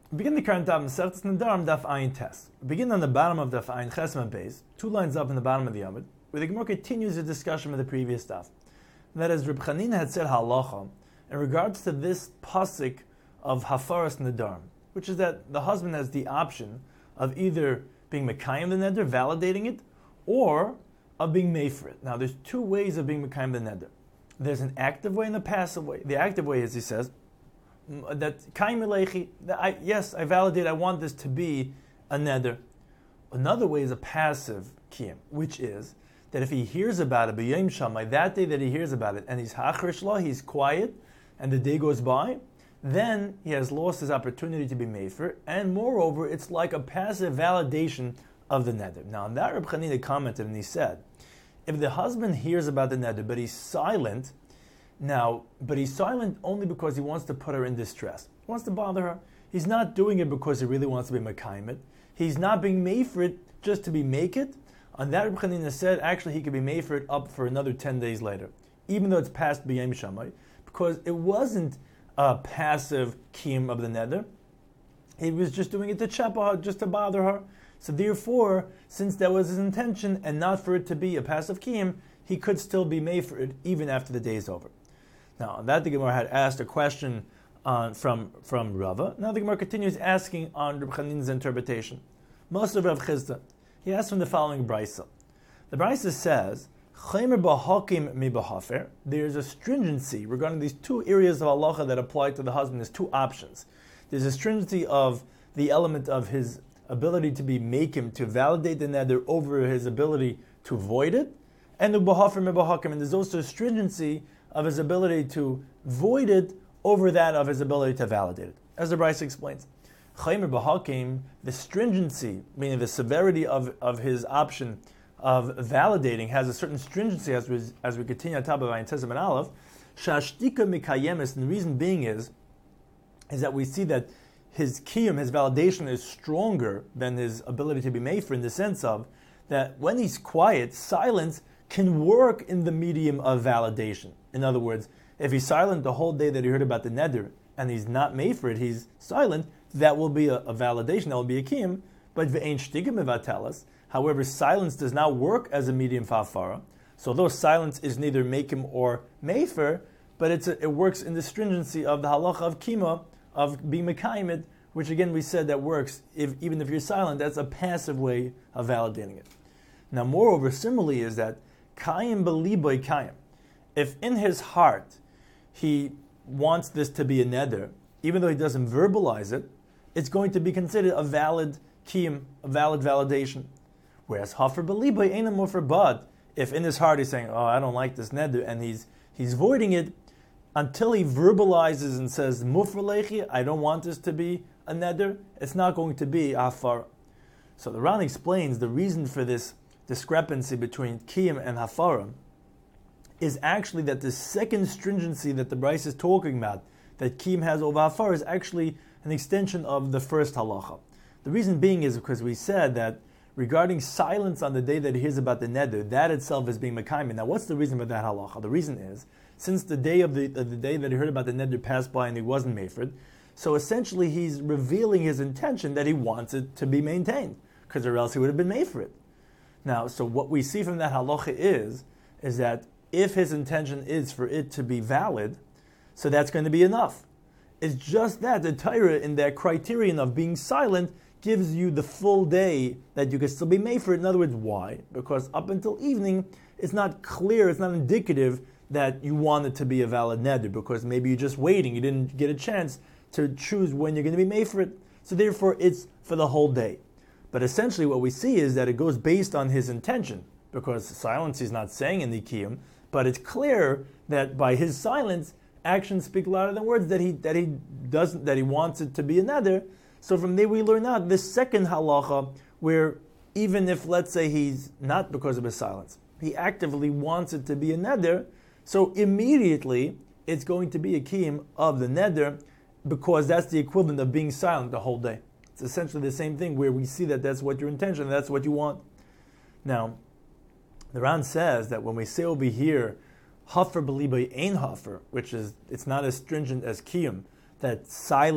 Begin the current daf Masechtas Nedarim daf Ayin Tes. Begin on the bottom of daf Ayin Chesman Beis, 2 lines up in the bottom of the Amud, where the Gemara continues the discussion of the previous daf. And that is, Reb Chanina had said halacha in regards to this pasuk of Hafaras Nedarim, which is that the husband has the option of either being Mekayim the Neder, validating it, or of being made for it. Now, there's 2 ways of being Mekayim the Neder. There's an active way and a passive way. The active way is, he says, that Kaim Elechi, yes, I validate, I want this to be a neder. Another way is a passive kiyum, which is that if he hears about it, b'yom shamai, that day that he hears about it, and he's hachrish law, he's quiet, and the day goes by, then he has lost his opportunity to be mefer, and moreover, it's like a passive validation of the neder. Now, on that Reb Chanina commented, and he said, if the husband hears about the neder, but he's silent, but he's silent only because he wants to put her in distress. He wants to bother her. He's not doing it because he really wants to be mekayim it. He's not being made for it just to be make it. On that, Reb Chanina said, actually, he could be made for it up for another 10 days later, even though it's past b'yom shamai, because it wasn't a passive kiyum of the neder. He was just doing it to chapa her, just to bother her. So therefore, since that was his intention and not for it to be a passive kiyum, he could still be made for it even after the day is over. Now, on that, the Gemara had asked a question from Rava. Now the Gemara continues asking on Reb Chanina's interpretation. Most of Rav Chizda, he asked from the following brisa. The brisa says, "Chaymer b'hakim mi b'hafer." There's a stringency regarding these 2 areas of halacha that apply to the husband. There's 2 options. There's a stringency of the element of his ability to be makim, to validate the neder over his ability to void it, and the b'hafer mi b'hakim. And there's also a stringency of his ability to void it over that of his ability to validate it. As the Bryce explains, Chaymer b'hakim, the stringency, meaning the severity of his option of validating, has a certain stringency as we continue on top of Ayin Tesem and Aleph. Shashtika mikayemis, and the reason being is that we see that his kiyum, his validation, is stronger than his ability to be made for, in the sense of that when he's quiet, silence can work in the medium of validation. In other words, if he's silent the whole day that he heard about the neder, and he's not made for it, he's silent, that will be a validation, that will be a kiyum. But ve'ein shtiga mevatelas, however, silence does not work as a medium for hafara. So though silence is neither mekim or mefer, but it works in the stringency of the halacha of kima, of being mekayim, which again we said that works, even if you're silent, that's a passive way of validating it. Now moreover, similarly is that kayim b'liboy kayim. If in his heart he wants this to be a neder, even though he doesn't verbalize it, it's going to be considered a valid kiyum, a valid validation. Whereas hafer b'liboy ain't a mufer, but if in his heart he's saying, "Oh, I don't like this neder," and he's voiding it until he verbalizes and says, "Mufer lechi, I don't want this to be a neder," it's not going to be hafara. So the Ran explains the reason for this discrepancy between kiyum and hafara is actually that the second stringency that the Bryce is talking about, that kiyum has over hafara, is actually an extension of the first halacha. The reason being is because we said that regarding silence on the day that he hears about the neder, that itself is being mekayim. Now, what's the reason for that halacha? The reason is, since the day of the day that he heard about the neder passed by and he wasn't mefered, so essentially he's revealing his intention that he wants it to be maintained, because or else he would have been made for it. Now, so what we see from that halacha is that if his intention is for it to be valid, so that's going to be enough. It's just that the Torah, in that criterion of being silent, gives you the full day that you can still be made for it. In other words, why? Because up until evening, it's not clear, it's not indicative that you want it to be a valid neder, because maybe you're just waiting, you didn't get a chance to choose when you're going to be made for it. So therefore, it's for the whole day. But essentially what we see is that it goes based on his intention, because silence he's not saying in the kiyum, but it's clear that by his silence, actions speak louder than words, that he wants it to be a neder. So from there we learn out this second halacha, where even if, let's say, he's not because of his silence, he actively wants it to be a neder, so immediately it's going to be a kiyum of the neder, because that's the equivalent of being silent the whole day. It's essentially the same thing, where we see that that's what your intention, that's what you want. Now, the Ran says that when we say over here, hafer b'liboy ein hafer, which is, it's not as stringent as kiyum, that silence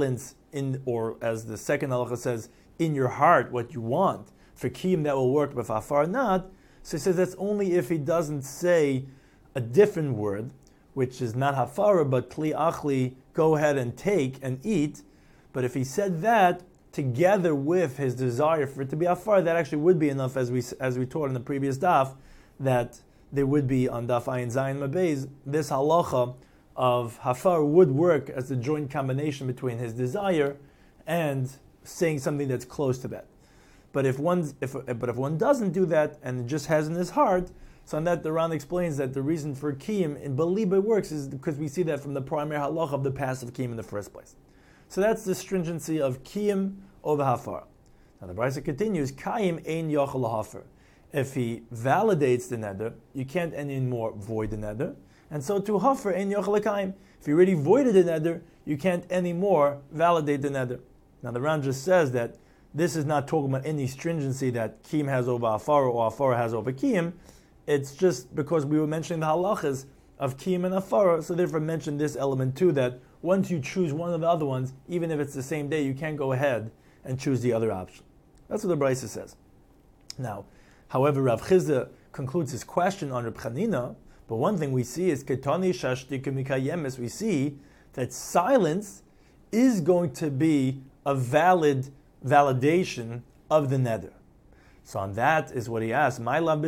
or as the second halacha says, in your heart what you want. For kiyum that will work, but for hafara not. So he says that's only if he doesn't say a different word, which is not hafara, but kli achli, go ahead and take and eat. But if he said that together with his desire for it to be hafara, that actually would be enough, as we taught in the previous daf, that there would be on daf ayin zayin mabez, this halacha of hafara would work as the joint combination between his desire and saying something that's close to that. But if one doesn't do that and it just has in his heart, so on that the Ran explains that the reason for kiyum in beliba works is because we see that from the primary halacha of the passive kiyum in the first place. So that's the stringency of kiyum over hafara. Now the Brisa continues, kayim ein yochel hafer. If he validates the neder, you can't anymore void the neder, and so to hafer ein yochel kayim. If you already voided the neder, you can't anymore validate the neder. Now the Ran just says that this is not talking about any stringency that kiyum has over hafara or hafara has over kiyum. It's just because we were mentioning the halachas of kiyum and hafara, so therefore mentioned this element too, that once you choose one of the other ones, even if it's the same day, you can't go ahead and choose the other option. That's what the Brisa says. Now, however, Rav Chizda concludes his question on Reb Chanina, but one thing we see is ketani shashtika mikayemes. We see that silence is going to be a valid validation of the neder. So on that is what he asks.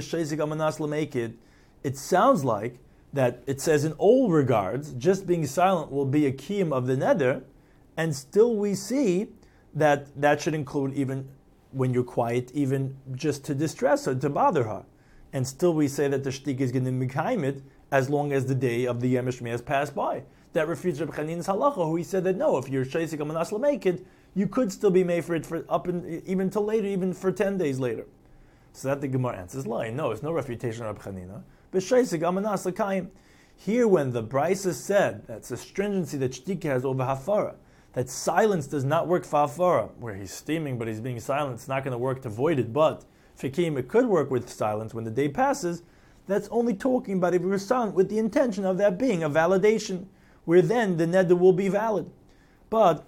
It sounds like that it says in all regards, just being silent will be a kiyum of the neder, and still we see that should include even when you're quiet, even just to distress her, to bother her. And still we say that the shtik is going to mekayim it as long as the day of the Yom HaShmiyah has passed by. That refutes Reb Chanina's halacha, who he said that no, if you're sheisik amanas l'meikid, you could still be made for it for up and even till later, even for 10 days later. So that the Gemara answers, lying. No, it's no refutation of Reb Chanina. But sheisik amanas l'kayim. Here, when the Brisa said that's a stringency that shtika has over hafara, that silence does not work for hafara, where he's steaming but he's being silent, it's not going to work to void it. But for kiyum, it could work with silence when the day passes. That's only talking about if you were silent with the intention of that being a validation, where then the neder will be valid. But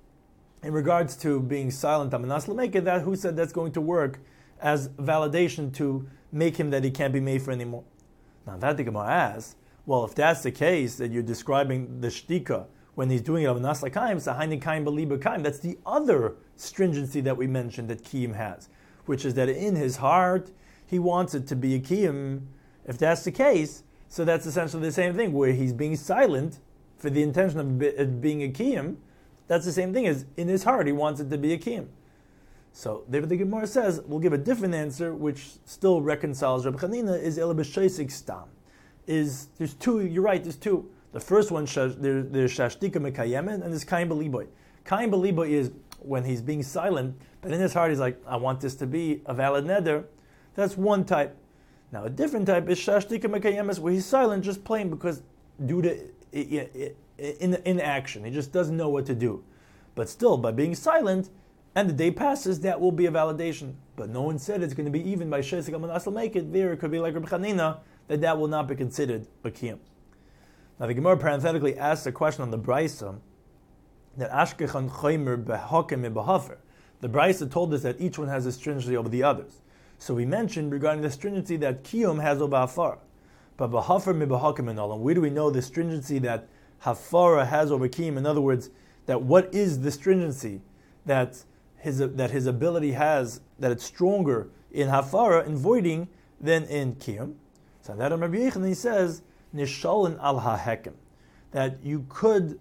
in regards to being silent, amanas l'meiked, that who said that's going to work as validation to make him that he can't be made for anymore? Now that the Gemara asks, well, if that's the case, that you're describing the shtika when he's doing it amanas l'kayim, sahaini kayim beliba kayim, that's the other stringency that we mentioned that kiyum has, which is that in his heart he wants it to be a kiyum. If that's the case, so that's essentially the same thing, where he's being silent for the intention of it being a kiyum. That's the same thing as in his heart he wants it to be a kiyum. So therefore the Gemara says, we'll give a different answer, which still reconciles Reb Chanina, is el b'sheisik stam. There's two, you're right, there's two. The first one, there's shashtika mekayemen, and there's kaim beliboy. Kaim beliboy is when he's being silent, but in his heart he's like, I want this to be a valid neder. That's one type. Now a different type is shashtika mekayemes, where he's silent just plain because due to inaction. He just doesn't know what to do. But still, by being silent, and the day passes, that will be a validation. But no one said it's going to be even by sheisik amanas l'meiked. There it could be like Reb Chanina, that will not be considered a kiyum. Now the Gemara parenthetically asks a question on the Brisa, that ashkechan choimer behakem behafer. The Brisa told us that each one has a stringency over the others. So we mentioned regarding the stringency that kiyum has over hafara. But behafer mibahakem and all. Where do we know the stringency that hafara has over kiyum? In other words, that what is the stringency that his ability has, that it's stronger in hafara, in voiding, than in kiyum? So that Rabbi Yechon, he says, nishalin al ha-hekem, that you could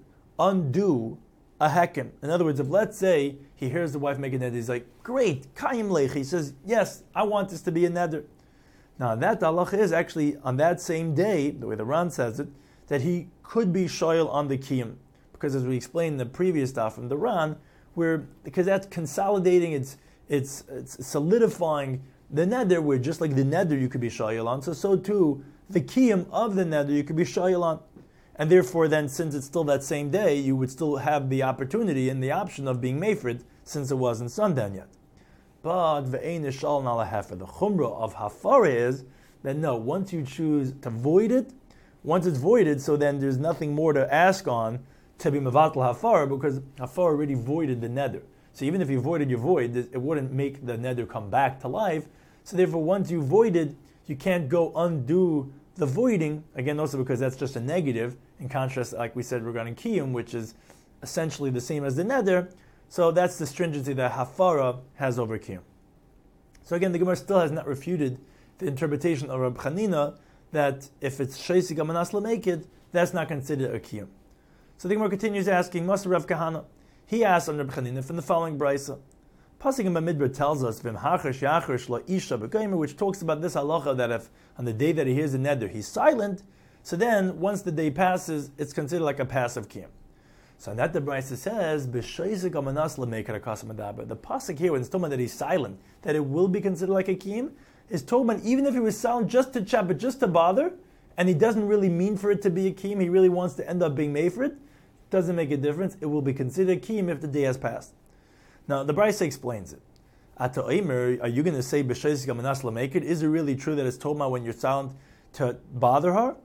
undo a hekem. In other words, if let's say he hears the wife make a neder, he's like, great, kayim lech. He says, yes, I want this to be a neder. Now that halacha is actually on that same day, the way the Ran says it, that he could be shoyal on the kiyum, because as we explained in the previous stuff from the Ran, because that's consolidating, it's solidifying the neder, where just like the neder you could be shoyal on, so too the kiyum of the neder you could be shoyal on. And therefore then, since it's still that same day, you would still have the opportunity and the option of being mafred, since it wasn't sundown yet. But ve'ein nishal nala hefer. The chumrah of hafara is that no, once you choose to void it, once it's voided, so then there's nothing more to ask on to be mevatel hafara because hafara already voided the neder. So even if you voided your void, it wouldn't make the neder come back to life. So therefore, once you voided, you can't go undo the voiding. Again, also because that's just a negative. In contrast, like we said regarding kiyum, which is essentially the same as the neder. So that's the stringency that hafara has over kiyum. So again, the Gemara still has not refuted the interpretation of Reb Chanina that if it's sheisik amanas lamekid, that's not considered a kiyum. So the Gemara continues asking, Master Rav Kahana. He asked on Reb Chanina from the following brisa. Pasuk in Bamidbar tells us, V'im hachesh yachesh la isha b'gomer, which talks about this halacha that if on the day that he hears the neder, he's silent, so then once the day passes, it's considered like a passive kiyum. So in that the brisa says, B'sheisik amanas lamekid akasam adaber. The pasuk here, when it's talking about that he's silent, that it will be considered like a kiyum, is talking about even if he was silent just to chat, but just to bother, and he doesn't really mean for it to be a kiyum, he really wants to end up being made for it, doesn't make a difference. It will be considered kiyum if the day has passed. Now the brisa explains it. Ata omer, are you going to say b'sheisik amanas lamekid? Is it really true that it's told about when you're silent to bother her?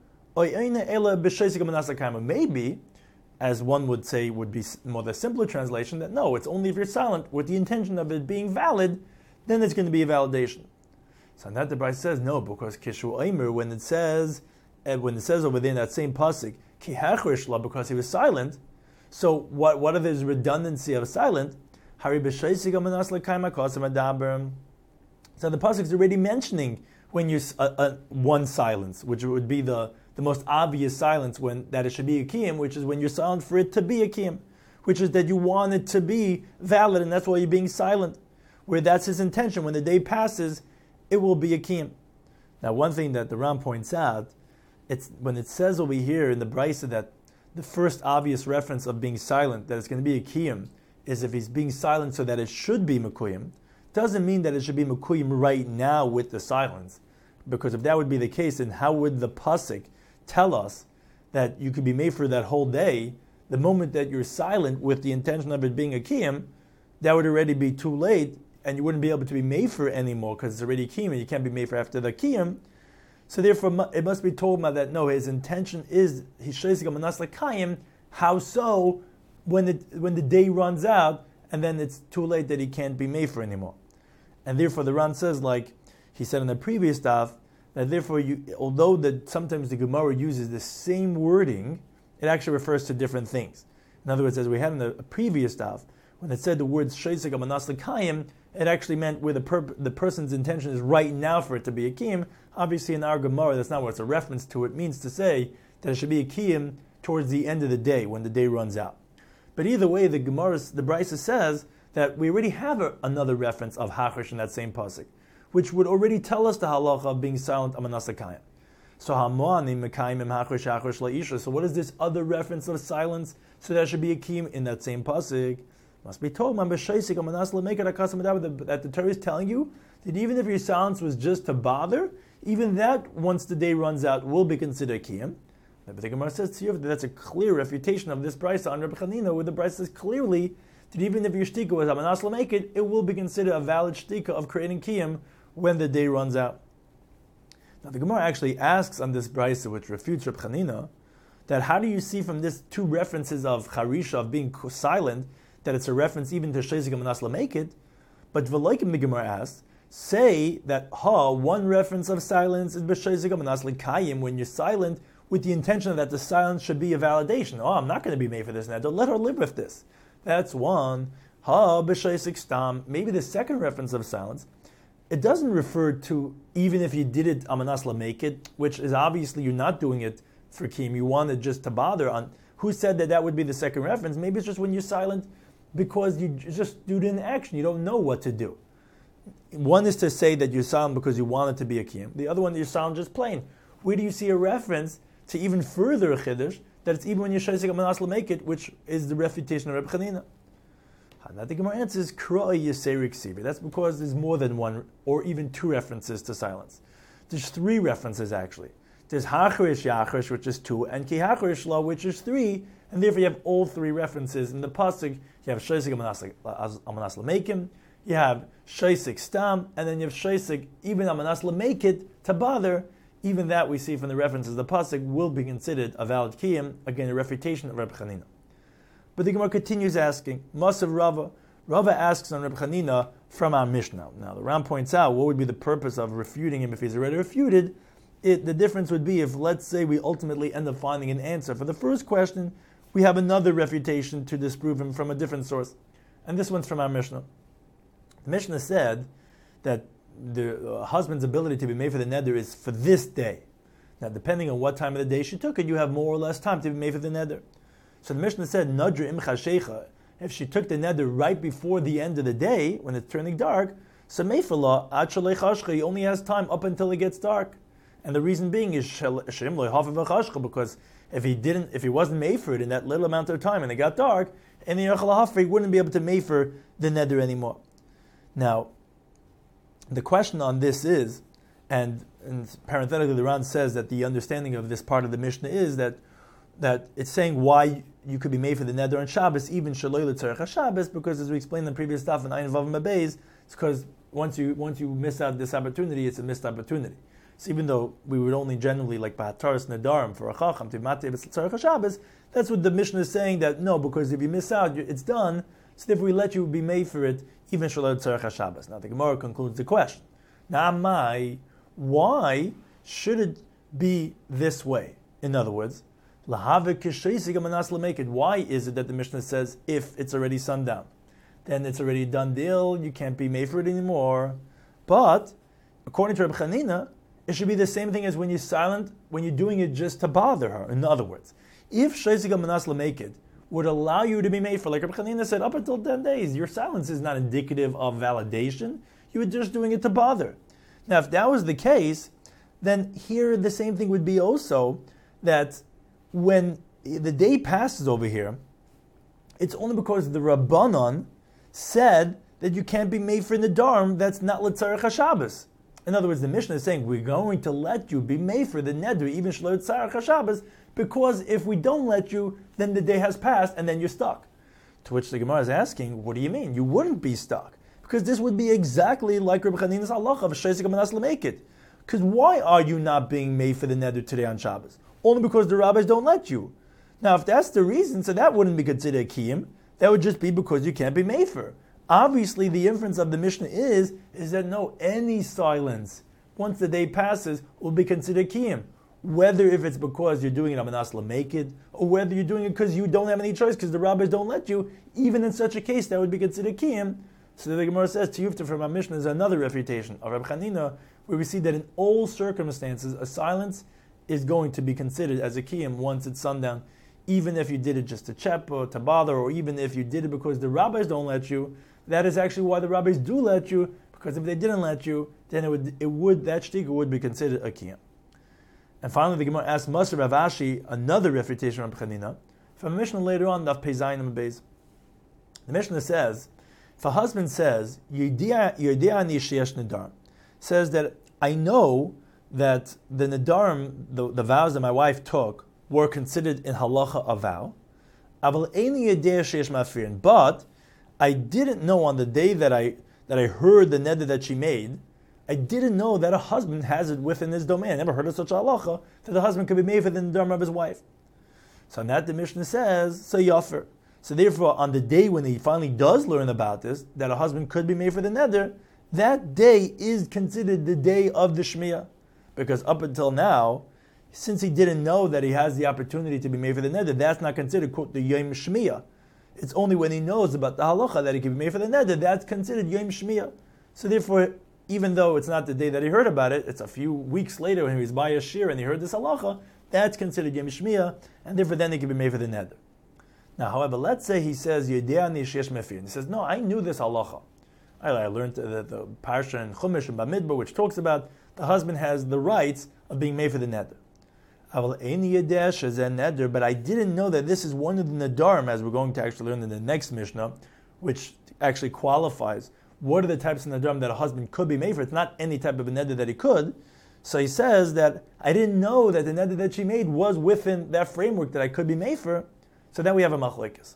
Maybe, as one would say, would be more the simpler translation, that no, it's only if you're silent with the intention of it being valid, then it's going to be a validation. So that the brisa says no, because kishu omer, when it says over there in that same pasuk, ki hachrish because he was silent. So what if there's redundancy of silent? Hari b'sheisik amanas l'kaima kosem adaber. So the pasuk is already mentioning when you one silence, which would be the most obvious silence when that it should be a kiyum, which is when you're silent for it to be a kiyum, which is that you want it to be valid, and that's why you're being silent. Where that's his intention. When the day passes, it will be a kiyum. Now, one thing that the Ram points out, it's when it says over here in the brisa that the first obvious reference of being silent, that it's going to be a kiyum, is if he's being silent so that it should be mekuyim, doesn't mean that it should be mekuyim right now with the silence. Because if that would be the case, then how would the pasuk tell us that you could be made for that whole day? The moment that you're silent with the intention of it being a kiyum, that would already be too late, and you wouldn't be able to be made for anymore because it's already kiyum, and you can't be made for after the kiyum. So therefore, it must be told about that. No, his intention is he's sheisik amanas l'kayim. How so? When the day runs out, and then it's too late that he can't be made for anymore. And therefore the Ran says, like he said in the previous daf, that therefore although that sometimes the Gemara uses the same wording, it actually refers to different things. In other words, as we had in the previous daf, when it said the words sheisik amanas l'kayim, it actually meant where the person's intention is right now for it to be a kiyum. Obviously in our Gemara, that's not what it's a reference to. It means to say that it should be a kiyum towards the end of the day, when the day runs out. But either way, the brisa says that we already have another reference of hachrish in that same pasuk, which would already tell us the halacha of being silent amanas l'kayim. So hamoanim mekayim hachrish hachrish la'isha. So what is this other reference of silence? So there should be a kiyum in that same pasuk. Must be told, that the Torah is telling you that even if your silence was just to bother, even that, once the day runs out, will be considered kiyum. But the Gemara says to you that that's a clear refutation of this brisa on Reb Chanina, where the brisa says clearly that even if your shtika was amanas lamekid, it will be considered a valid shtika of creating kiyum when the day runs out. Now the Gemara actually asks on this brisa, which refutes Reb Chanina, that how do you see from this two references of charisha, of being silent, that it's a reference even to sheisik amanas lamekid? But v'loikim, the Gemara asks, say that one reference of silence is b'sheisik amanas l'kayim, when you're silent with the intention that the silence should be a validation. I'm not going to be made for this now. Don't let her live with this. That's one. B'sheisik stam. Maybe the second reference of silence, it doesn't refer to even if you did it amanas lamekid, which is obviously you're not doing it for kiyum. You wanted just to bother on. Who said that would be the second reference? Maybe it's just when you're silent because you just do it in action. You don't know what to do. One is to say that you're silent because you want it to be a kiyum. The other one, you're silent just plain. Where do you see a reference to even further a chiddush, that it's even when you're sheisik amanas lamekid, which is the refutation of Reb Chanina? Now the Gemara answers, Kroi Yiseri Ksivi. That's because there's more than one or even two references to silence. There's three references actually. There's Hachrish Yachrish, which is two, and Ki Hachrish La, which is three, and therefore you have all three references in the pasuk. You have sheisik amanas lamekim, you have sheisik stam, and then you have sheisik even amanas lamekid to bother. Even that we see from the references, the pasuk will be considered a valid kiyum, again a refutation of Reb Chanina. But the Gemara continues asking, Masav Rava. Rava asks on Reb Chanina from our Mishnah. Now the Ram points out what would be the purpose of refuting him if he's already refuted. The difference would be if, let's say, we ultimately end up finding an answer. For the first question, we have another refutation to disprove him from a different source. And this one's from our Mishnah. The Mishnah said that the husband's ability to be made for the neder is for this day. Now, depending on what time of the day she took it, you have more or less time to be made for the neder. So the Mishnah said, Nadra im chashecha, if she took the neder right before the end of the day, when it's turning dark, so meifala ad shalei chashcha, he only has time up until it gets dark. And the reason being is shem lo hafav chashcha, because if he wasn't made for it in that little amount of time and it got dark, and the he wouldn't be able to made for the neder anymore. Now, the question on this is, and parenthetically the Ran says that the understanding of this part of the Mishnah is that it's saying why you could be made for the neder on Shabbos, even shaloi l'tzarech Shabbos, because as we explained in the previous stuff in Ayin Vav Mabeis, it's because once you miss out this opportunity, it's a missed opportunity. So even though we would only generally like b'hataras nedarim for a chacham to matei b'tzarech Shabbos, that's what the Mishnah is saying, that no, because if you miss out, it's done. So if we let you be made for it, even shaloi l'tzarech Shabbos. Now the Gemara concludes the question. Now, why should it be this way? In other words, why is it that the Mishnah says if it's already sundown, then it's already a done deal, you can't be made for it anymore? But according to Reb Chanina, it should be the same thing as when you're silent, when you're doing it just to bother her. In other words, if Shaisiga Manas Lamekid would allow you to be made for, like Reb Chanina said, up until 10 days, your silence is not indicative of validation, you were just doing it to bother. Now, if that was the case, then here the same thing would be also that when the day passes over here, it's only because the Rabbanon said that you can't be made for Nedarim that's not L'tzarech HaShabbos. In other words, the Mishnah is saying we're going to let you be made for the Neder, even Shlo L'tzarech HaShabbos, because if we don't let you, then the day has passed and then you're stuck. To which the Gemara is asking, what do you mean? You wouldn't be stuck. Because this would be exactly like Reb Chanina's halacha of Shaisik Manas L'Meikid. Because why are you not being made for the Neder today on Shabbos? Only because the rabbis don't let you. Now, if that's the reason, so that wouldn't be considered a kiyum. That would just be because you can't be made for. Obviously, the inference of the Mishnah is that no, any silence, once the day passes, will be considered kiyum. Whether if it's because you're doing it on Manas L'Meikid, or whether you're doing it because you don't have any choice, because the rabbis don't let you, even in such a case, that would be considered kiyum. So the Gemara says, Tiyufta from our Mishnah is another refutation of Reb Chanina, where we see that in all circumstances, a silence is going to be considered as a kiyum once it's sundown, even if you did it just to chep or to bother, or even if you did it because the rabbis don't let you. That is actually why the rabbis do let you, because if they didn't let you, then that shtika would be considered a kiyum. And finally, the Gemara asks Masr Rav Ashi, another refutation of Chanina, from a Mishnah later on, Daf Pei Zayin and Beis. The Mishnah says, if a husband says, says that I know that the nedarim, the vows that my wife took, were considered in halacha a vow, but I didn't know on the day that I heard the neder that she made, I didn't know that a husband has it within his domain. I never heard of such a halacha that the husband could be made for the nedarim of his wife. So on that the Mishnah says, so yafer. So therefore, on the day when he finally does learn about this, that a husband could be made for the neder, that day is considered the day of the Shmiyah. Because up until now, since he didn't know that he has the opportunity to be made for the neder, that's not considered, quote, the Yom Shmiyah. It's only when he knows about the halacha that he can be made for the neder, that's considered Yom Shmiyah. So therefore, even though it's not the day that he heard about it, it's a few weeks later when he was by a shir and he heard this halacha, that's considered Yom Shmiyah, and therefore then he can be made for the neder. Now, however, let's say he says, Yedeani shesh mefir. And he says, no, I knew this halacha. I learned the parsha in Chumash and Bamidbar, which talks about the husband has the rights of being made for the neder. But I didn't know that this is one of the nedarim, as we're going to actually learn in the next Mishnah, which actually qualifies what are the types of nedarim that a husband could be made for. It's not any type of a neder that he could. So he says that I didn't know that the neder that she made was within that framework that I could be made for. So then we have a machlekes.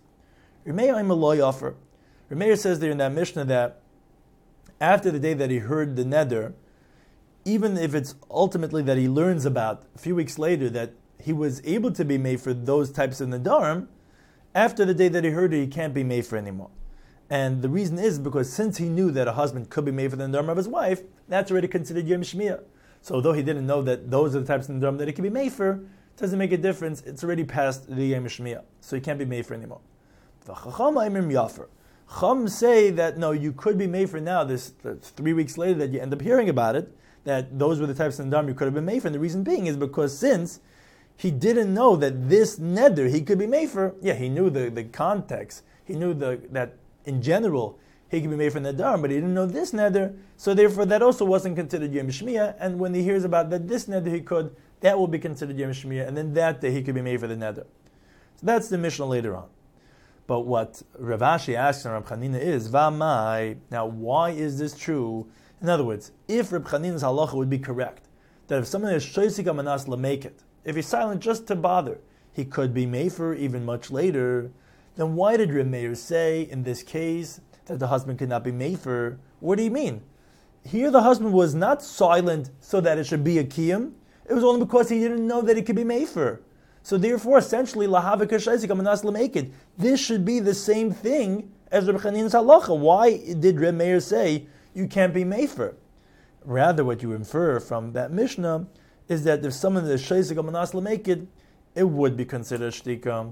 Rameir says there in that Mishnah that after the day that he heard the neder, even if it's ultimately that he learns about a few weeks later that he was able to be made for those types of nedarim, After the day that he heard it, he can't be mefer anymore. And the reason is because since he knew that a husband could be mefer the nedarim of his wife, that's already considered Yom Shmiyah. So although he didn't know that those are the types of nedarim that it can be mefer, it doesn't make a difference. It's already past the Yom Shmiyah, so he can't be mefer anymore. The Chum say that no, you could be mefer now. This 3 weeks later that you end up hearing about it, that those were the types of nedarim you could have been mefer. And the reason being is because since he didn't know that this neder he could be mefer, he knew the context. He knew that in general he could be mefer nedarim, but he didn't know this neder. So therefore, that also wasn't considered Yom Shmiyah. And when he hears about that this neder he could, that will be considered Yom Shmiyah, and then that day he could be mefer the neder. So that's the Mishnah later on. But what Rav Ashi asks in Reb Chanina is, V'amai, now why is this true? In other words, if Reb Chanina's halacha would be correct, that if someone is shoysik amanas lamake it, if he's silent just to bother, he could be mefer even much later, then why did Reb Meir say in this case that the husband could not be mefer? What do you mean? Here the husband was not silent so that it should be a kiyum. It was only because he didn't know that it could be mefer. So therefore, essentially, this should be the same thing as Reb Chanina's halacha. Why did Reb Meir say you can't be mefer? Rather, what you infer from that Mishnah is that if someone is shaysik amanas lamekid, it would be considered shtika.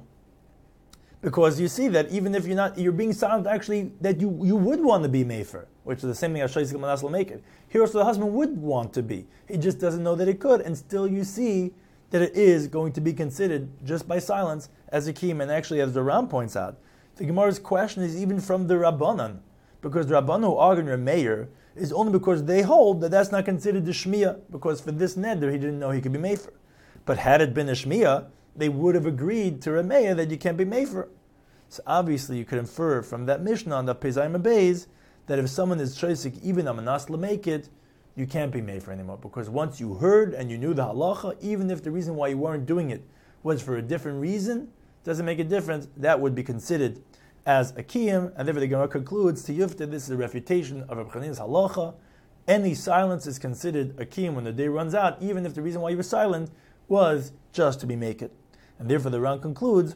Because you see that even if you're being silent, actually, that you would want to be mefer, which is the same thing as shaysik amanas lamekid. Here also the husband would want to be. He just doesn't know that he could, and still you see that it is going to be considered just by silence as a kiyum. And actually, as the Ram points out, the Gemara's question is even from the Rabbanan, because the Rabbanan who argue in Reb Meir is only because they hold that that's not considered the Shmiyah, because for this neder he didn't know he could be mefer. But had it been a Shmiyah, they would have agreed to Reb Meir that you can't be mefer. So obviously you could infer from that Mishnah on the Pezayim Beis that if someone is shoysik even amanas lamekid, you can't be mefer anymore, because once you heard and you knew the halacha, even if the reason why you weren't doing it was for a different reason, doesn't make a difference, that would be considered as a kiyum, and therefore the Gemara concludes, to Yufta, this is a refutation of Reb Chanina's halacha. Any silence is considered a kiyum when the day runs out, even if the reason why you were silent was just to be maked. And therefore the Ran concludes,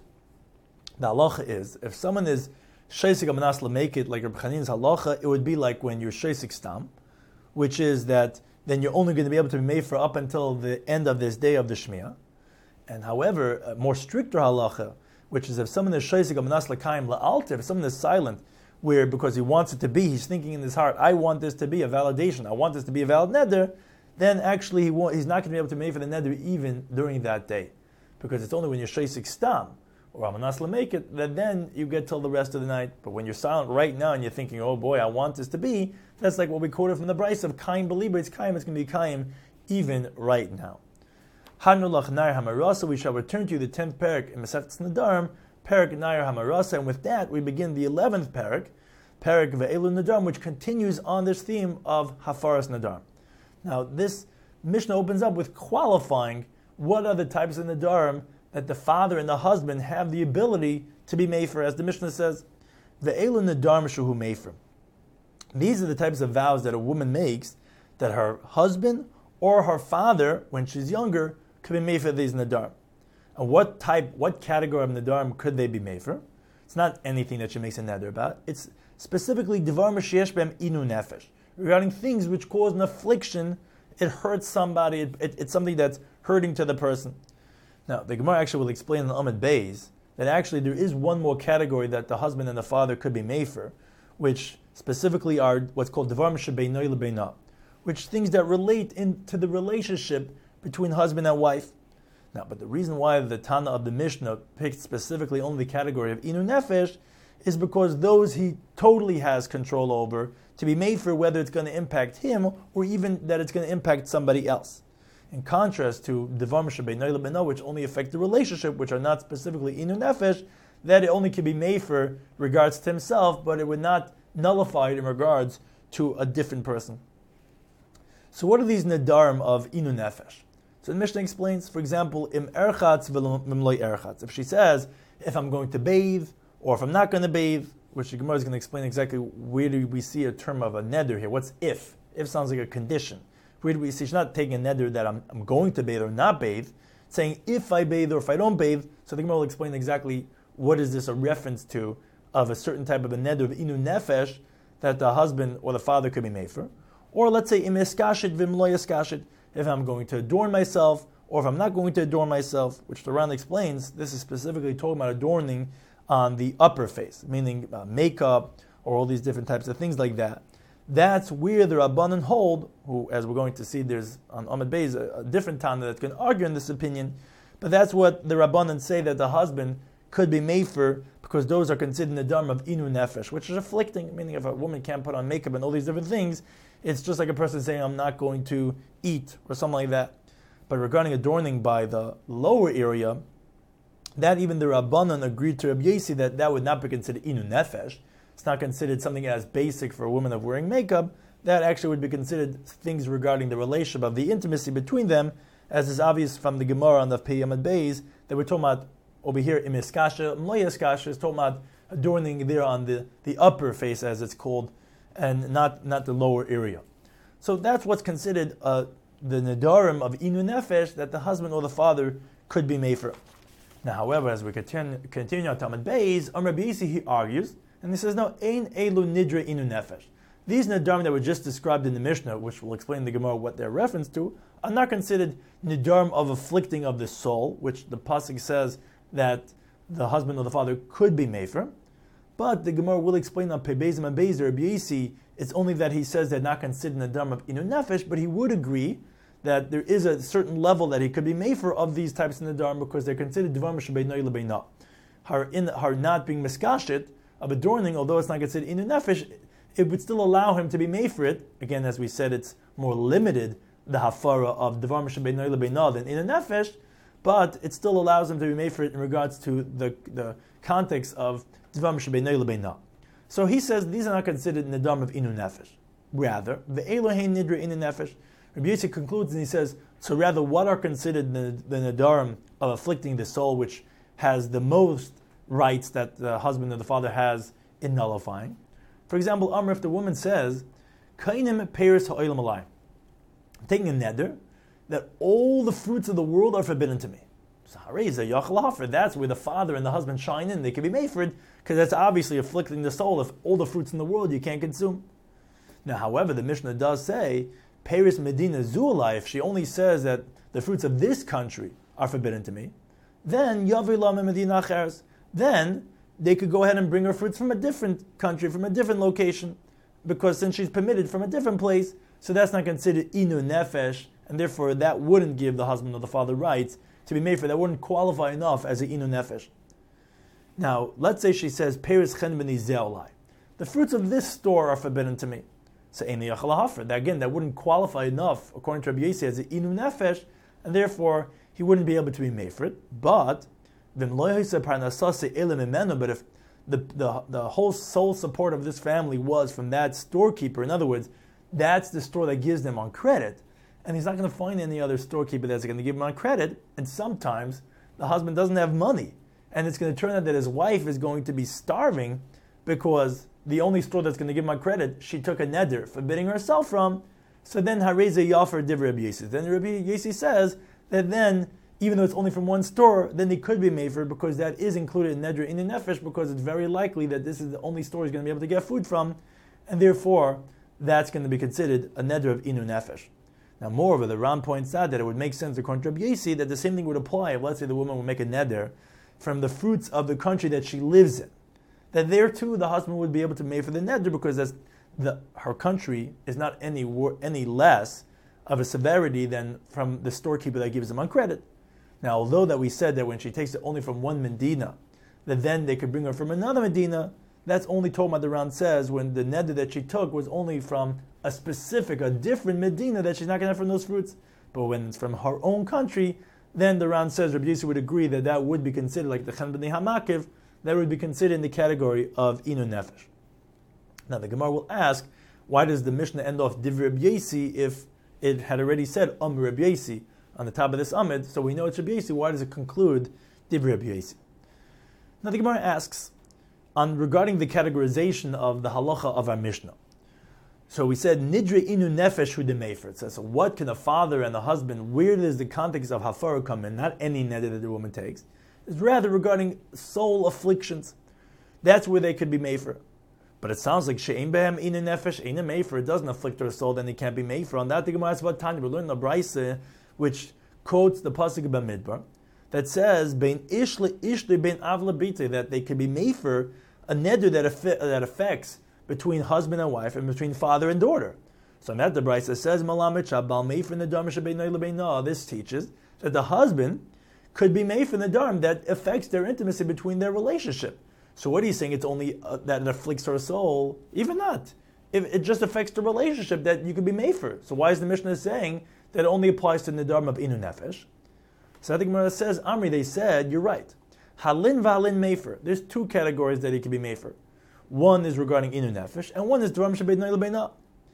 the halacha is, if someone is shaysik amanas lamekid, like Reb Chanina's halacha, it would be like when you're shaysik stam, which is that then you're only going to be able to be mefer up until the end of this day of the Shmiyah. And however, a more stricter halacha, which is if someone is shaysik amanas l'kaim la'alter, if someone is silent, where because he wants it to be, he's thinking in his heart, I want this to be a validation, I want this to be a valid neder, then actually he's not going to be able to mefer the neder even during that day. Because it's only when you're shaysik stam, or amanas l'mekid, that then you get till the rest of the night. But when you're silent right now and you're thinking, oh boy, I want this to be, that's like what we quoted from the Bryce of Kaim Belieber. It's going to be Kaim even right now. Hanulach Nair Hamarasa, we shall return to the 10th parak in Masechet Nedarim, parak Nair Hamarasa, and with that we begin the 11th parak Ve'elu Nedarim, which continues on this theme of Hafaras Nedarim. Now this Mishnah opens up with qualifying what are the types of Nedarim that the father and the husband have the ability to be mefer, as the Mishnah says, Ve'elu Nedarim Shuhu Mefer. These are the types of vows that a woman makes that her husband or her father, when she's younger, could be mefer these nedarim. And what category of nedarim could they be mefer? It's not anything that she makes a neder about. It's specifically divar sheyesh b'hem inu nefesh, regarding things which cause an affliction. It hurts somebody. It's something that's hurting to the person. Now, the Gemara actually will explain in the Amud Beis that actually there is one more category that the husband and the father could be mefer, which specifically are what's called Devar Shebeino Lebeina, which things that relate into the relationship between husband and wife. Now, but the reason why the Tana of the Mishnah picked specifically only the category of Inu Nefesh is because those he totally has control over to be made for whether it's going to impact him or even that it's going to impact somebody else. In contrast to Devar Shebeino Lebeina, which only affect the relationship, which are not specifically Inu Nefesh, that it only can be made for regards to himself, but it would not nullify it in regards to a different person. So what are these nedarim of inu nefesh? So the Mishnah explains, for example, im erchatz v'mloi erchatz. If she says, if I'm going to bathe, or if I'm not going to bathe, which the Gemara is going to explain exactly where do we see a term of a neder here. What's if? If sounds like a condition. Where do we see? She's not taking a neder that I'm going to bathe or not bathe, saying if I bathe or if I don't bathe. So the Gemara will explain exactly what is this a reference to of a certain type of a neder of inu nefesh that the husband or the father could be made for. Or let's say, im eskashit vim lo eskashit, if I'm going to adorn myself, or if I'm not going to adorn myself, which the Ran explains, this is specifically talking about adorning on the upper face, meaning makeup, or all these different types of things like that. That's where the Rabbanan hold, who, as we're going to see, there's on Amud Beis a different Tana that can argue in this opinion, but that's what the Rabbanan say, that the husband could be made for, because those are considered the dharma of inu nefesh, which is afflicting, meaning if a woman can't put on makeup and all these different things, it's just like a person saying, I'm not going to eat, or something like that. But regarding adorning by the lower area, that even the Rabbanan agreed to Rabbi Yossi that would not be considered inu nefesh. It's not considered something as basic for a woman of wearing makeup. That actually would be considered things regarding the relationship of the intimacy between them, as is obvious from the Gemara on the Pei Amud Beis, that we're talking about over here, imiskasha, mloyaskasha, is talking about adorning there on the upper face, as it's called, and not the lower area. So that's what's considered the nedarim of inu nefesh, that the husband or the father could be made for. Now, however, as we continue on Amud Beis, Rabbi Yossi, he argues, and he says, no, ein elu nidre inu nefesh. These nedarim that were just described in the Mishnah, which will explain the Gemara what they're reference to, are not considered nedarim of afflicting of the soul, which the pasuk says that the husband or the father could be mefer. But the Gemara will explain on Pei Beis and Beis, Rabbi Yossi, it's only that he says they're not considered nedarim of inu nefesh, but he would agree that there is a certain level that he could be mefer of these types of nedarim, because they're considered dvarim shebeinoi lebeina. Her not being miskashit of adorning, although it's not considered inu nefesh, it would still allow him to be made for it. Again, as we said, it's more limited, the hafara of dvarim shebeinoi lebeina, than inu nefesh, but it still allows him to be made for it in regards to the context of dvarim shebeinoi lebeina. So he says these are not considered nedarim of inu nefesh. Rather, the Elohein nidra inu nefesh. Rabbi Yossi concludes and he says, so rather, what are considered the nedarim of afflicting the soul, which has the most rights that the husband or the father has in nullifying? For example, if the woman says, Kainim peiros ha'olam alai, I'm taking a neder that all the fruits of the world are forbidden to me. So hareza yachal hafer, that's where the father and the husband shine in. They can be made for it, because that's obviously afflicting the soul if all the fruits in the world you can't consume. Now, however, the Mishnah does say, Peiros Medina Zulai, if she only says that the fruits of this country are forbidden to me, then Yavilam Medina Acheres, then they could go ahead and bring her fruits from a different country, from a different location, because since she's permitted from a different place, so that's not considered inu nefesh, and therefore that wouldn't give the husband or the father rights to be made for. That wouldn't qualify enough as a inu nefesh. Now, let's say she says, Peiros Chen B'ni Zeolai, the fruits of this store are forbidden to me. So again, that wouldn't qualify enough, according to Rabbi Yossi, as an inu nefesh, and therefore he wouldn't be able to be made for it. But if the whole sole support of this family was from that storekeeper, in other words, that's the store that gives them on credit, and he's not going to find any other storekeeper that's going to give him on credit, and sometimes the husband doesn't have money, and it's going to turn out that his wife is going to be starving because the only store that's going to give him credit, she took a neder, forbidding herself from. So then hareza yafer div Rabbi Yossi. Then Rabbi Yossi says that then, even though it's only from one store, then they could be made for, because that is included in neder in the nefesh, because it's very likely that this is the only store he's going to be able to get food from, and therefore that's going to be considered a neder of inu nefesh. Now, moreover, the Ram points out that it would make sense according to Rabbi Yossi that the same thing would apply if, let's say, the woman would make a neder from the fruits of the country that she lives in. That there too the husband would be able to make for the neder, because her country is not any less of a severity than from the storekeeper that gives them on credit. Now, although that we said that when she takes it only from one Medina, that then they could bring her from another Medina, that's only told by the Ran says when the neder that she took was only from a different Medina that she's not going to have from those fruits. But when it's from her own country, then the Ran says Rabbi Yossi would agree that would be considered like the Chen B'nei Hamakiv, that would be considered in the category of inu nefesh. Now the Gemara will ask, why does the Mishnah end off div Rabbi Yossi if it had already said Rabbi Yossi on the top of this Amid? So we know it's Rabbi Yossi. Why does it conclude div Rabbi Yossi? Now the Gemara asks regarding the categorization of the halacha of our Mishnah. So we said nidre inu nefesh hu demefer. It says, so what can a father and a husband? Where does the context of hafara come in? Not any neder that the woman takes. is rather regarding soul afflictions. That's where they could be mefer. But it sounds like she'ein behem inu nefesh eina mefer. It doesn't afflict her soul, then it can't be mefer. On that, the Gemara is about Tanya. We're learning the Brisa, which quotes the pasuk of Bamidbar, that says bein ish le bein av lebite, that they could be mefer, a neder that affects between husband and wife and between father and daughter. So on that, the Brisa says malamet shabal mefer nedar shebein lebeina. This teaches that the husband could be mefer nedar that affects their intimacy between their relationship. So what are you saying? It's only that it afflicts her soul? Even not. If it just affects the relationship, that you could be mefer. So why is the Mishnah saying that it only applies to nedarim of inu nefesh? So the Gemara says, Amri, they said, you're right. Halin v'halin mefer. There's two categories that he could be mefer. One is regarding inu nefesh, and one is dvarim shebeidnei lebeina.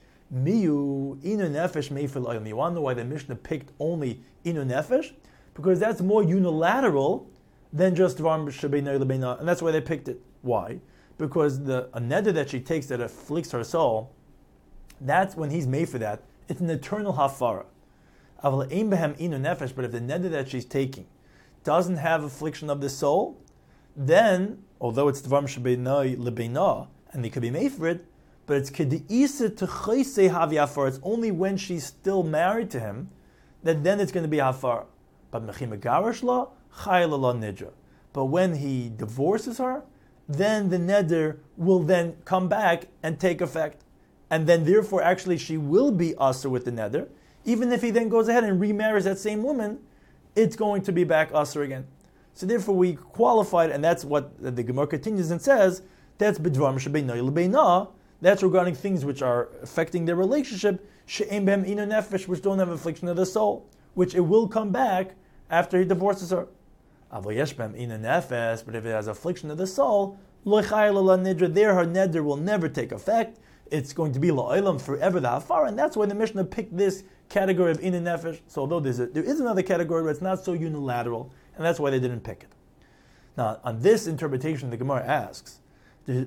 Miyu inu nefesh mefer l'olam. You want to know why the Mishnah picked only inu nefesh? Because that's more unilateral than just dvarim shebeidnei lebeina, and that's why they picked it. Why? Because a neder that she takes that afflicts her soul, that's when he's made for that. It's an eternal hafara. But if the neder that she's taking doesn't have affliction of the soul, then, although it's dvarim shebeidnei lebeina, and they could be made for it, but it's kedeisa to chaysei havi. It's only when she's still married to him that then it's going to be hafara. But mechim megarash la chayla la nidra. But when he divorces her, then the neder will then come back and take effect, and then therefore actually she will be usher with the neder. Even if he then goes ahead and remarries that same woman, it's going to be back usher again. So therefore we qualified, and that's what the Gemara continues and says, that's b'dvarim shebeidnei lebeina. That's regarding things which are affecting their relationship, she'ein behem inu nefesh, which don't have affliction of the soul, which it will come back after he divorces her. But if it has affliction of the soul, there her neder will never take effect. It's going to be la'olam forever, the hafar, and that's why the Mishnah picked this category of inu nefesh. So although there is another category, but it's not so unilateral, and that's why they didn't pick it. Now, on this interpretation, the Gemara asks, is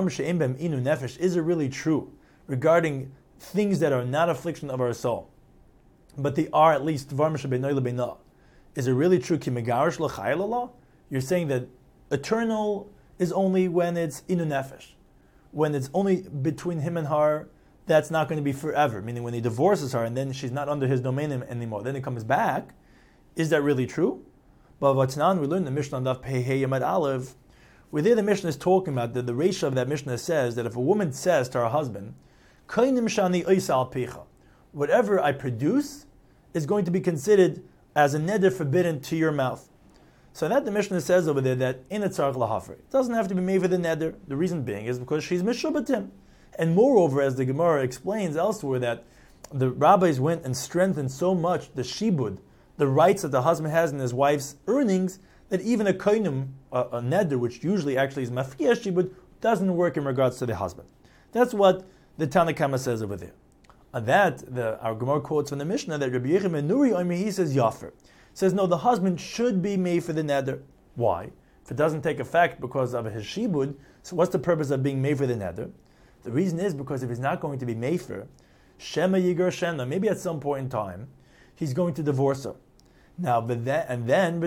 it really true regarding things that are not affliction of our soul, but they are at least dvarim shebeidnei lebeina? Is it really true? Ki megarish lo chayla la? You're saying that eternal is only when it's inu nefesh. When it's only between him and her, that's not going to be forever. Meaning when he divorces her and then she's not under his domain anymore, then he comes back. Is that really true? But Vatnan, we learned the Mishnah on Daf Pei Hey Yamad Aleph, where there the Mishnah is talking about that the ratio of that Mishnah says that if a woman says to her husband, Kainim shani oisa al picha, whatever I produce is going to be considered as a neder forbidden to your mouth. So that the Mishnah says over there that in a tzarech lahafer, it doesn't have to be made for the neder. The reason being is because she's mishubatim. And moreover, as the Gemara explains elsewhere, that the rabbis went and strengthened so much the shibud, the rights that the husband has in his wife's earnings, that even a koinim, a neder, which usually actually is mafkiya shibud, doesn't work in regards to the husband. That's what the Tanna Kama says over there. On that, our Gemara quotes from the Mishnah that Rabbi Yechim ben Nuri, he says yafer. Says no, the husband should be made for the neder. Why? If it doesn't take effect because of his shibud, so what's the purpose of being made for the neder? The reason is because if he's not going to be made for, shema yigar shena, maybe at some point in time, he's going to divorce her. Now, then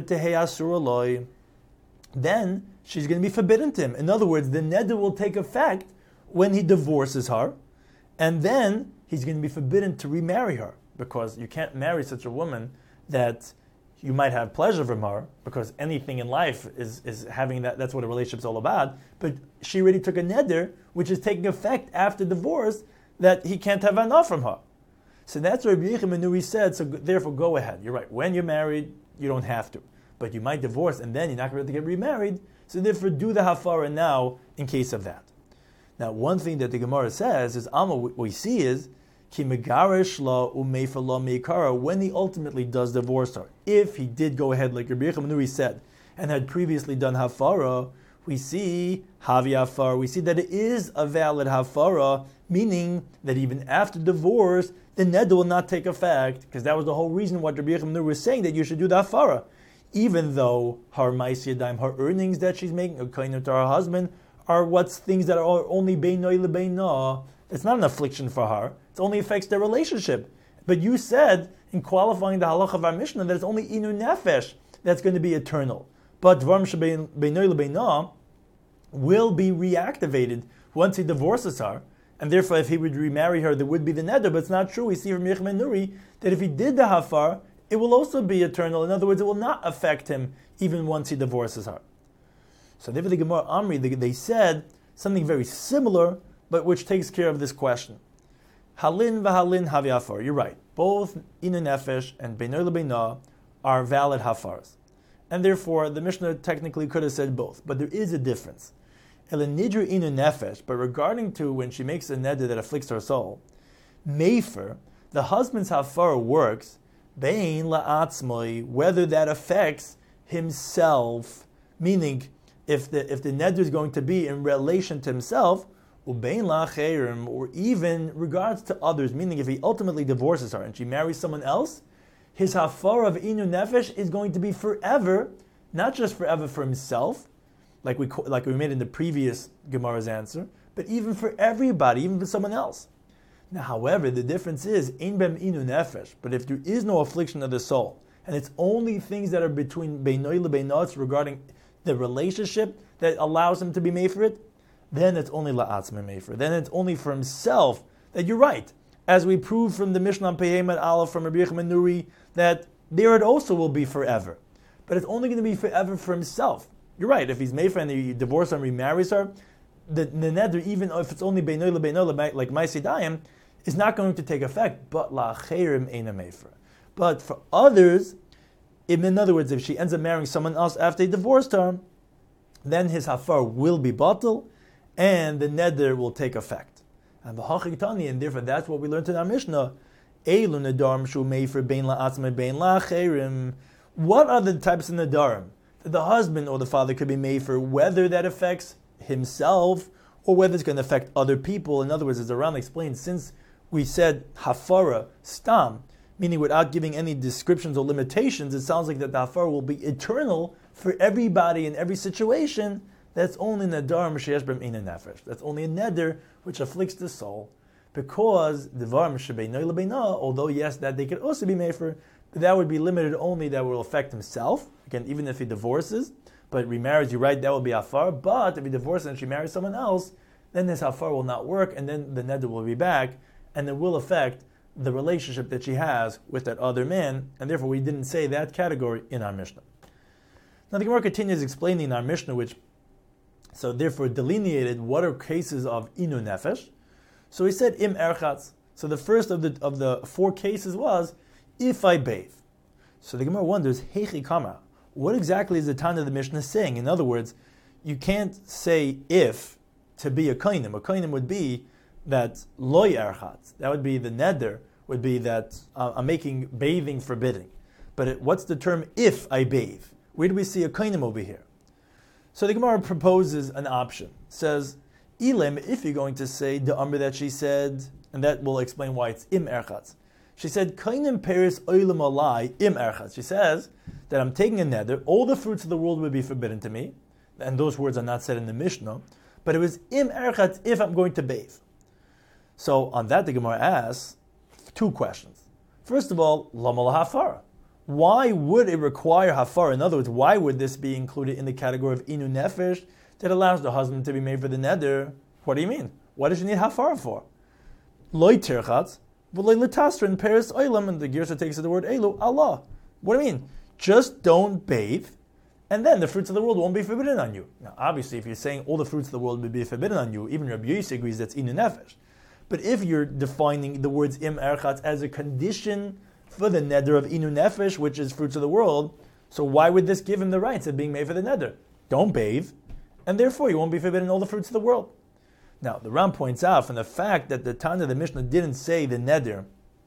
she's going to be forbidden to him. In other words, the neder will take effect when he divorces her, and then he's going to be forbidden to remarry her, because you can't marry such a woman that you might have pleasure from her, because anything in life is having that. That's what a relationship's all about. But she already took a neder, which is taking effect after divorce, that he can't have enough from her. So that's what Rabbi Yechim ben Nuri said. So therefore, go ahead. You're right. When you're married, you don't have to, but you might divorce, and then you're not going to get remarried. So therefore, do the hafara now in case of that. Now, one thing that the Gemara says is, what we see is, Ki megarish la umeifa la meikara, when he ultimately does divorce her. If he did go ahead, like Rabbi Yechim ben Nuri said, and had previously done hafara, we see havi hafara. We see that it is a valid hafara, meaning that even after divorce, the neder will not take effect, because that was the whole reason why Rabbi Yechim ben Nuri was saying that you should do the hafara, even though her ma'aseh yadayim, her earnings that she's making, according to her husband, are what's things that are only beinoi lebeina. It's not an affliction for her. It only affects their relationship. But you said, in qualifying the halach of our Mishnah, that it's only inu nefesh that's going to be eternal. But Dvarim Shebeinoy Lebeina will be reactivated once he divorces her, and therefore if he would remarry her, there would be the neder, but it's not true. We see from Yechim and Nuri that if he did the hafar, it will also be eternal. In other words, it will not affect him even once he divorces her. So therefore the Gemara Amri, they said something very similar, but which takes care of this question. Halin v'halin havi hafar. You're right. Both inu nefesh and beinoy lebeina are valid hafaras. And therefore, the Mishnah technically could have said both, but there is a difference. Elenidru inu nefesh, but regarding to when she makes a neder that afflicts her soul, mefer, the husband's hafara works, bein la'atzmoi, whether that affects himself, meaning if the neder is going to be in relation to himself, ubein la'acherim, or even regards to others, meaning if he ultimately divorces her and she marries someone else, his hafara of inu nefesh is going to be forever, not just forever for himself, like we made in the previous Gemara's answer, but even for everybody, even for someone else. Now, however, the difference is ein bem inu nefesh. But if there is no affliction of the soul, and it's only things that are between beinoy lebeina regarding the relationship that allows him to be made for it, then it's only la'atzmei made for. Then it's only for himself that you're right. As we proved from the Mishnah on Pehemet Aleph from Rabbi Yechim and Nuri, that there it also will be forever. But it's only going to be forever for himself. You're right, if he's made for and he divorces her and remarries her, the neder, even if it's only beinoy lebeinoy, like Ma'aseh Dayim, is not going to take effect, but la'acherim eina mefer. But for others, in other words, if she ends up marrying someone else after he divorced her, then his hafar will be batel, and the neder will take effect. And therefore that's what we learned in our Mishnah. What are the types of nedarim that the husband or the father could be made for, whether that affects himself or whether it's going to affect other people? In other words, as the Ram explained, since we said hafara stam, meaning without giving any descriptions or limitations, it sounds like that the hafara will be eternal for everybody in every situation. That's only nedarim sheyesh b'hem inu nefesh. That's only a neder which afflicts the soul, because devarim shebeinoy lebeina, although yes, that they could also be made for, but that would be limited only that will affect himself. Again, even if he divorces, but remarries, you're right, that will be hafar. But if he divorces and she marries someone else, then this hafar will not work, and then the neder will be back, and it will affect the relationship that she has with that other man, and therefore we didn't say that category in our Mishnah. Now the Gemara continues explaining our Mishnah, which so therefore delineated what are cases of inu nefesh. So he said im erchatz. So the first of the four cases was if I bathe. So the Gemara wonders, heichi kama, what exactly is the Tana of the Mishnah saying? In other words, you can't say if to be a kainim. A kainim would be that loy erchatz. That would be the neder, would be that I'm making bathing forbidding. But what's the term if I bathe? Where do we see a kainim over here? So the Gemara proposes an option. Says, Ilem, if you're going to say the amr that she said, and that will explain why it's im erchatz. She said, Kainim peris oilam alai im erchatz. She says that I'm taking a neder, all the fruits of the world would be forbidden to me, and those words are not said in the Mishnah, but it was im erchatz if I'm going to bathe. So on that the Gemara asks two questions. First of all, lama lahafara. Why would it require hafar? In other words, why would this be included in the category of inu nefesh that allows the husband to be made for the neder? What do you mean? What does she need hafar for? Loi tirchatz, v'loi letasra in peris oilam, and the Girsa takes the word elu, Allah. What do you mean? Just don't bathe, and then the fruits of the world won't be forbidden on you. Now, obviously, if you're saying all the fruits of the world will be forbidden on you, even Rabbi Yossi agrees that's inu nefesh. But if you're defining the words im erchatz as a condition for the neder of inu nefesh, which is fruits of the world, so why would this give him the rights of being made for the neder? Don't bathe, and therefore you won't be forbidden all the fruits of the world. Now, the Ram points out from the fact that the Tana of the Mishnah didn't say the neder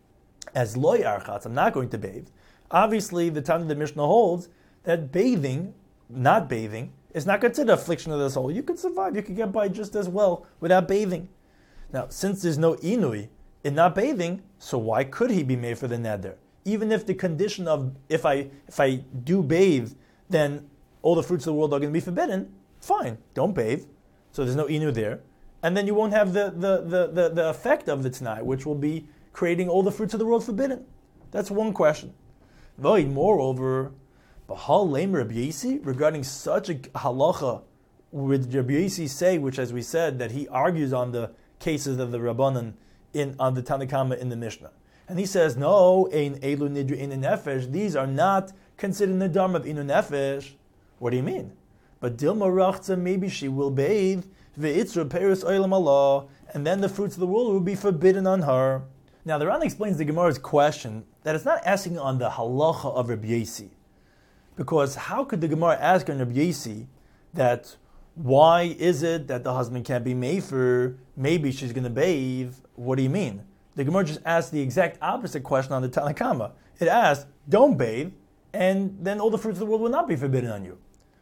as loy archatz, I'm not going to bathe. Obviously, the Tana of the Mishnah holds that bathing, not bathing, is not considered affliction of the soul. You could survive, you could get by just as well without bathing. Now, since there's no inui in not bathing, so why could he be made for the neder? Even if the condition of if I do bathe, then all the fruits of the world are going to be forbidden, fine, don't bathe. So there's no inu there. And then you won't have the effect of the t'nai, which will be creating all the fruits of the world forbidden. That's one question. Moreover, Bahal Lamer Rabbi Yossi, regarding such a halacha, would Rabbi Yossi say, which as we said, that he argues on the cases of the Rabbanan on the Tanna Kama in the Mishnah. And he says, no, ein elu nidru inu nefesh, these are not considered nidarim of inu nefesh. What do you mean? But Dilma Rachza, maybe she will bathe, ve'itzra peris oilam Allah, and then the fruits of the world will be forbidden on her. Now the Ran explains the Gemara's question that it's not asking on the halacha of Rabbi Yossi. Because how could the Gemara ask on Rabbi Yossi that why is it that the husband can't be mefer? Maybe she's going to bathe. What do you mean? The Gemara just asked the exact opposite question on the Tanna Kama. It asked, don't bathe, and then all the fruits of the world will not be forbidden on you.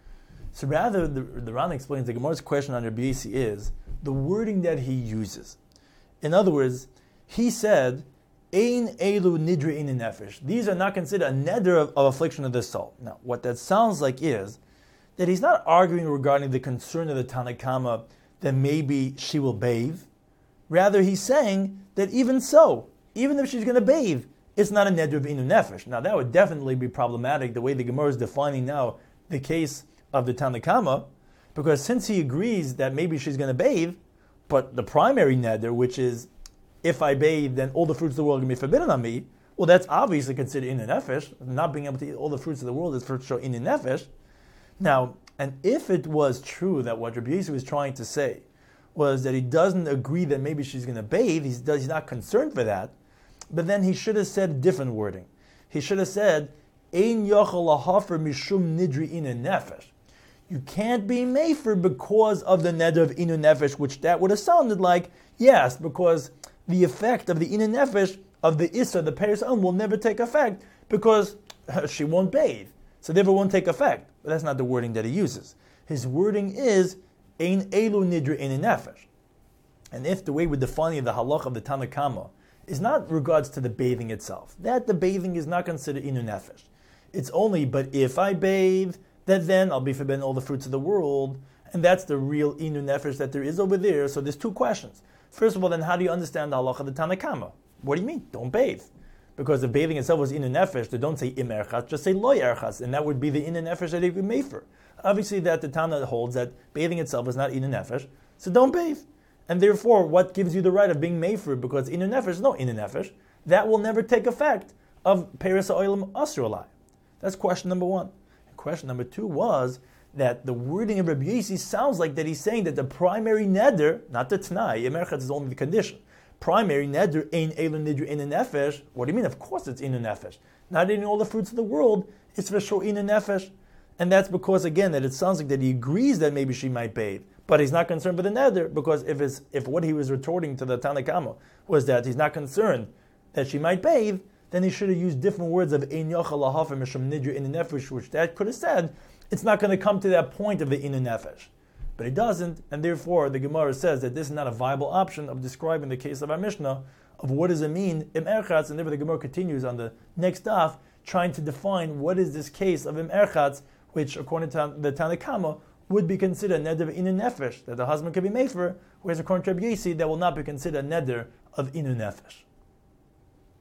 So rather, the Ran explains the Gemara's question on Rabbi Yossi is the wording that he uses. In other words, he said, Ein elu nidra in nefesh. These are not considered a neder of affliction of the soul. Now, what that sounds like is that he's not arguing regarding the concern of the Tanna Kama that maybe she will bathe. Rather, he's saying that even so, even if she's going to bathe, it's not a neder of inu nefesh. Now, that would definitely be problematic the way the Gemara is defining now the case of the Tanna Kama, because since he agrees that maybe she's going to bathe, but the primary neder, which is if I bathe, then all the fruits of the world are going to be forbidden on me, well, that's obviously considered inu nefesh. Not being able to eat all the fruits of the world is for sure inu nefesh. Now, and if it was true that what Rabbi Yossi was trying to say was that he doesn't agree that maybe she's going to bathe, he's not concerned for that, but then he should have said different wording. He should have said, Ein yachal lahafer mishum nidri inu nefesh. You can't be mefer because of the neder of inu nefesh, which that would have sounded like, yes, because the effect of the inu nefesh, of the issa, the peris will never take effect because she won't bathe. So therefore won't take effect. But that's not the wording that he uses. His wording is, Ein elu nidra inu nefesh. And if the way we're defining the halach of the Tanna Kama is not regards to the bathing itself, that the bathing is not considered inu nefesh. It's only, but if I bathe, that then I'll be forbidden all the fruits of the world, and that's the real inu nefesh that there is over there. So there's two questions. First of all, then how do you understand the halach of the Tanna Kama? What do you mean? Don't bathe. Because if bathing itself was inu nefesh, they don't say im erchas, just say lo erchas, and that would be the inu nefesh that it would be mefer. Obviously that the Tana holds that bathing itself is not inu nefesh, so don't bathe. And therefore, what gives you the right of being mefer? Because inu nefesh is no inu nefesh. That will never take effect of peris ha'olam asur alai. That's question number one. And question number two was that the wording of Rabbi Yossi sounds like that he's saying that the primary neder, not the t'nai, im erchas is only the condition. Primary neder, ein elu nidru inu nefesh. What do you mean? Of course it's inu nefesh. Not eating all the fruits of the world, it's for sure inu nefesh. And that's because, again, that it sounds like that he agrees that maybe she might bathe, but he's not concerned with the neder, because if what he was retorting to the Tanna Kama was that he's not concerned that she might bathe, then he should have used different words of ein yachal lahafer mishum nidru inu nefesh, which that could have said, it's not going to come to that point of the inu nefesh. But he doesn't, and therefore the Gemara says that this is not a viable option of describing the case of our Mishnah, of what does it mean, im erchatz, and therefore the Gemara continues on the next daf, trying to define what is this case of im erchatz, which according to the Tanna Kama would be considered neder of inu nefesh, that the husband can be mefer, whereas according to Rabbi Yossi, that will not be considered neder of inu nefesh.